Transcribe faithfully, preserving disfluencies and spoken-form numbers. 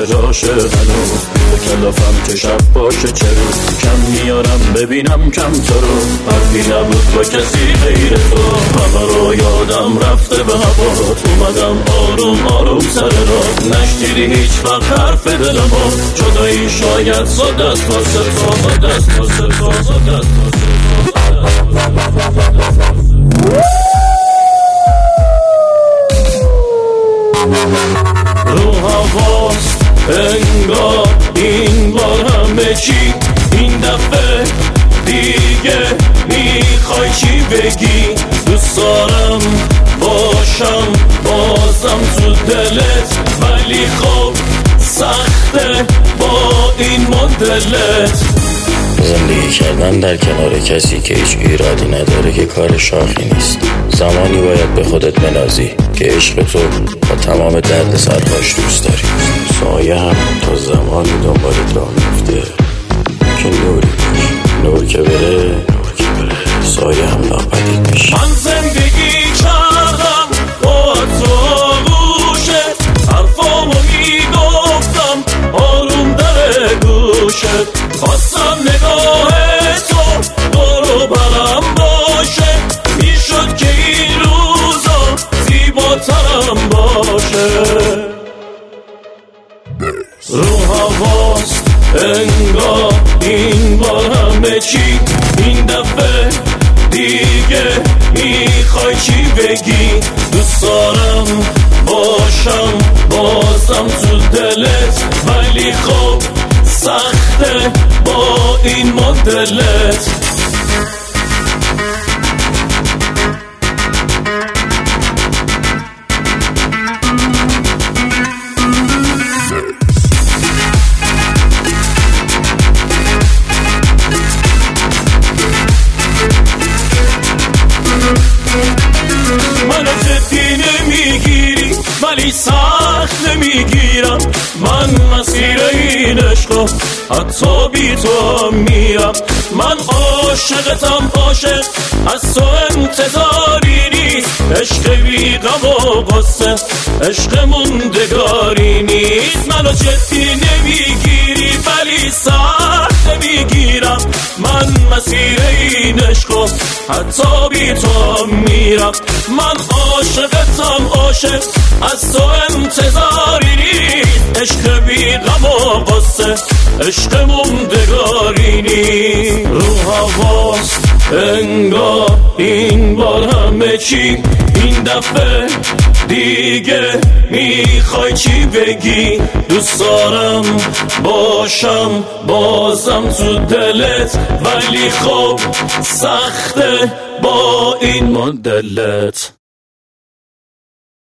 راشه هنوز به کلافم که شب باشه چرا کم میارم ببینم کم تو رو حرفی نبود با کسی غیر تو همه رو یادم رفته به هوات اومدم آروم آروم سر را نشنیدی هیچ وقت حرف دلم جدایی شاید ساده است واسه تو ساده است واسه تو ساده است رو هواست انگار این بار همه چی این دفعه دیگه میخوای چی بگی دوست دارم باشم بازم تو دلت ولی خب سخته با این مدلت زندگی کردن در کنار کسی که هیچ ایرادی نداره که کار شاخی نیست زمانی باید به خودت بنازی که عشق تو با تمام درد سرهاش دوست داری سایه هم تا زمانی دنبالت راه میفته که نوری باش نور که بره نور که بره سایه هم ناپدید میشه من زندگی کردم با تو گوشت حرفامو میگفتم آروم در گوشت خواستم نگاه تو برو برم باشه میشد که این روزا زیباترم باشه رو هواست انگار این بار همه چی این دفعه دیگه میخوای چی بگی دوست دارم باشم بازم تو دلت ولی خب سخته با این مدلت منو جدی نمیگیری ولی سخت نمیگیرم من مسیر این عشقو حتی بی تو میرم من عاشقتم عاشق از تو انتظاری نیست عشق بی غم و غصه عشق موندگاری نیست منو جدی نمیگیری ولی سخت نمیگیرم من مسیر این عشقو حتی بی تو میرم من عاشقتم عاشق از تو انتظاری نیست عشق بی غم و غصه عشق موندگاری نیست رو هواست انگار این بار همه چی این دفعه دیگه میخوای چی بگی دوست دارم باشم بازم تو دلت ولی خب سخته با این مدلت